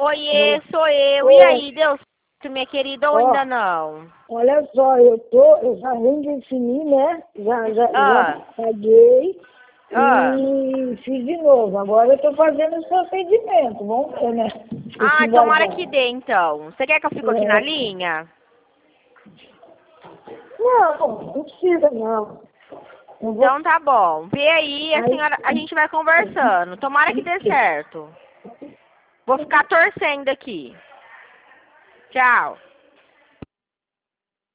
Oiê, sou eu. E aí, deu certo, minha querida, ou ainda não? Olha só, eu já vim definir, né? Já Ah, paguei ah. e fiz de novo. Agora eu tô fazendo o procedimento, vamos ver, né? O que Ah, vai tomara que dar. dê, então. Você quer que eu fique aqui na É, linha? não precisa não. Eu vou. Então tá bom. Vê aí, a Aí, senhora, a gente vai conversando. Tomara que dê certo. Vou ficar torcendo aqui. Tchau.